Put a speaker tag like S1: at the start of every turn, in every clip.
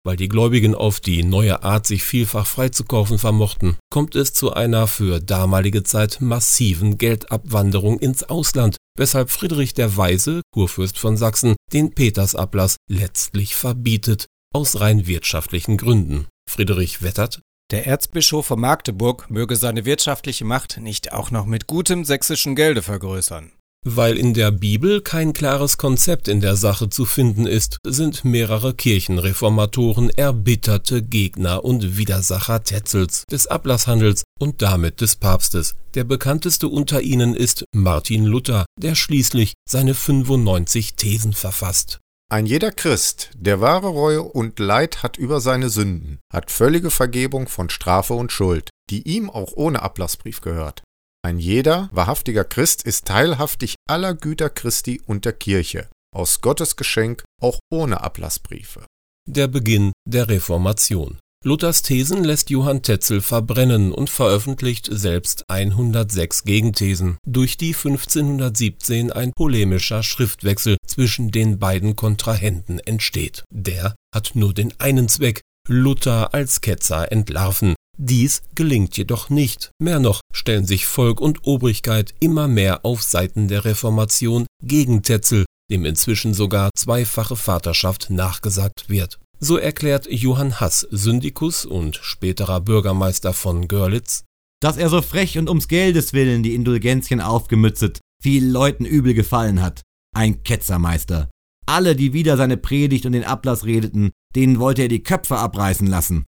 S1: Weil die Gläubigen auf die neue Art, sich vielfach freizukaufen vermochten, kommt es zu einer für damalige Zeit massiven Geldabwanderung ins Ausland, weshalb Friedrich der Weise, Kurfürst von Sachsen, den Petersablass letztlich verbietet, aus rein wirtschaftlichen Gründen. Friedrich wettert:
S2: Der Erzbischof von Magdeburg möge seine wirtschaftliche Macht nicht auch noch mit gutem sächsischen Gelde vergrößern.
S1: Weil in der Bibel kein klares Konzept in der Sache zu finden ist, sind mehrere Kirchenreformatoren erbitterte Gegner und Widersacher Tetzels, des Ablasshandels und damit des Papstes. Der bekannteste unter ihnen ist Martin Luther, der schließlich seine 95 Thesen verfasst.
S3: Ein jeder Christ, der wahre Reue und Leid hat über seine Sünden, hat völlige Vergebung von Strafe und Schuld, die ihm auch ohne Ablassbrief gehört. Ein jeder wahrhaftiger Christ ist teilhaftig aller Güter Christi und der Kirche, aus Gottes Geschenk, auch ohne Ablassbriefe.
S1: Der Beginn der Reformation. Luthers Thesen lässt Johann Tetzel verbrennen und veröffentlicht selbst 106 Gegenthesen, durch die 1517 ein polemischer Schriftwechsel zwischen den beiden Kontrahenten entsteht. Der hat nur den einen Zweck: Luther als Ketzer entlarven. Dies gelingt jedoch nicht. Mehr noch stellen sich Volk und Obrigkeit immer mehr auf Seiten der Reformation gegen Tetzel, dem inzwischen sogar zweifache Vaterschaft nachgesagt wird. So erklärt Johann Hass, Syndikus und späterer Bürgermeister von Görlitz:
S4: Dass er so frech und ums Geldes willen die Indulgenzien aufgemützet, vielen Leuten übel gefallen hat. Ein Ketzermeister. Alle, die wider seine Predigt und den Ablass redeten, denen wollte er die Köpfe abreißen lassen.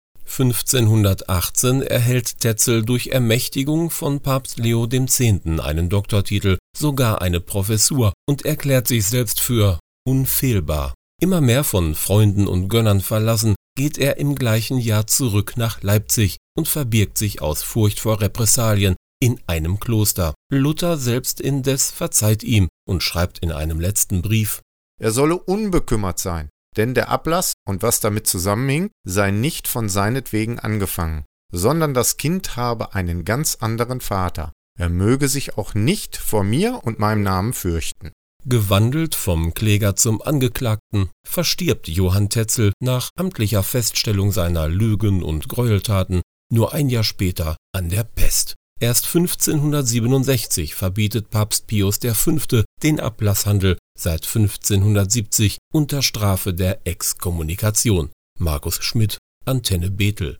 S1: 1518 erhält Tetzel durch Ermächtigung von Papst Leo X. einen Doktortitel, sogar eine Professur, und erklärt sich selbst für unfehlbar. Immer mehr von Freunden und Gönnern verlassen, geht er im gleichen Jahr zurück nach Leipzig und verbirgt sich aus Furcht vor Repressalien in einem Kloster. Luther selbst indes verzeiht ihm und schreibt in einem letzten Brief:
S3: Er solle unbekümmert sein, denn der Ablass und was damit zusammenhing, sei nicht von seinetwegen angefangen, sondern das Kind habe einen ganz anderen Vater. Er möge sich auch nicht vor mir und meinem Namen fürchten.
S1: Gewandelt vom Kläger zum Angeklagten verstirbt Johann Tetzel nach amtlicher Feststellung seiner Lügen und Gräueltaten nur ein Jahr später an der Pest. Erst 1567 verbietet Papst Pius V. den Ablasshandel, seit 1570 unter Strafe der Exkommunikation. Markus Schmidt, Antenne Bethel.